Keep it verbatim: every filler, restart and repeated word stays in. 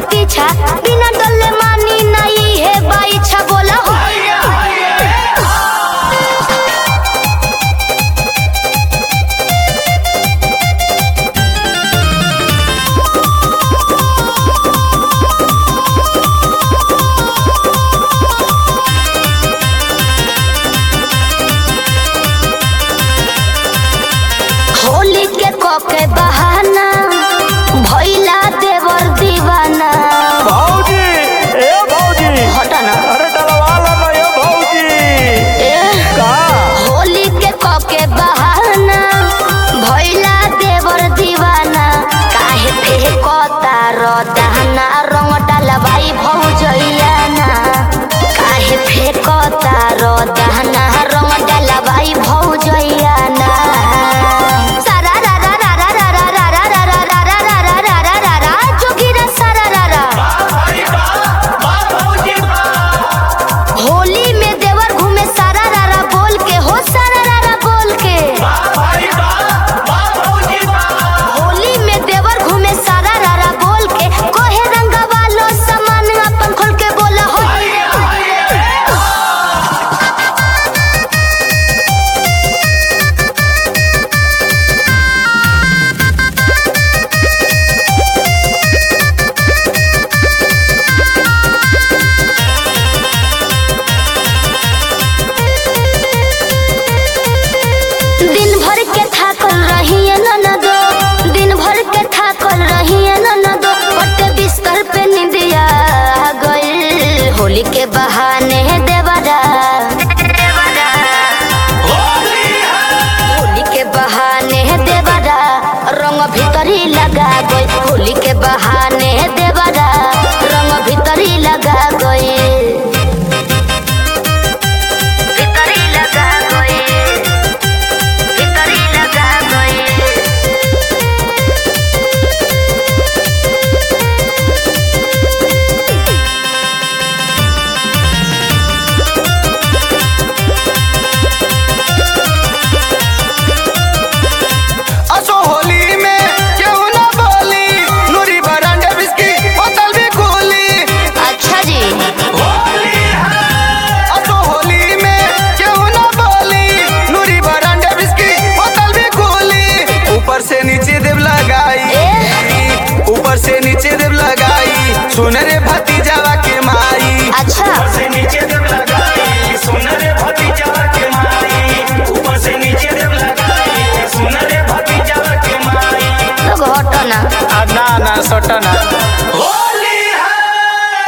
पीछा बिना डरले मानी नहीं है बाइछा बोला हो होली के कोके बहाना भइला देवर दीवाना भौजी ए भौजी हटा ना अरे डलवाला ना ये भौजी ए का होली के कोके बहाना भइला देवर दीवाना काहे फेको तारो दहना रंग डलवाई भौजइया ना काहे फेको तारो दहना रंग डलवाई भौजइया ना होली में देवर घूमे सारा रारा बोल के हो सारा रारा बोल के होली में देवर घूमे सारा रारा बोल के कोहे रंगा वालो सामान अपन खोल के बोला हो दिन भर के थाकल रहिए ननदो दिन भर के थाकल रहिए ननदो पट्टे बिस्तर पे निंदिया गइल होली के बहाने देवरा होली के बहाने देवरा रंग भीतरी लगा गइल होली के बहाने देवरा रंग भीतरी लगा गइल भीतरी लगा गइल भीतरी लगा गइल असो होली में क्यों ना बोली नूरी बरांडे बिस्की बोतल भी खोली अच्छा जी असो होली में क्यों ना बोली नूरी बरांडे बिस्की बोतल भी खोली ऊपर से नीचे देव लगाई ऊपर से नीचे देव लगाई सुन रे भतीजावा के माई अच्छा से नीचे देव लगाई सुन रे भतीजा के माई ऊपर से नीचे देव लगाई सुन रे भतीजा के माई तो घटना ना ना सोटना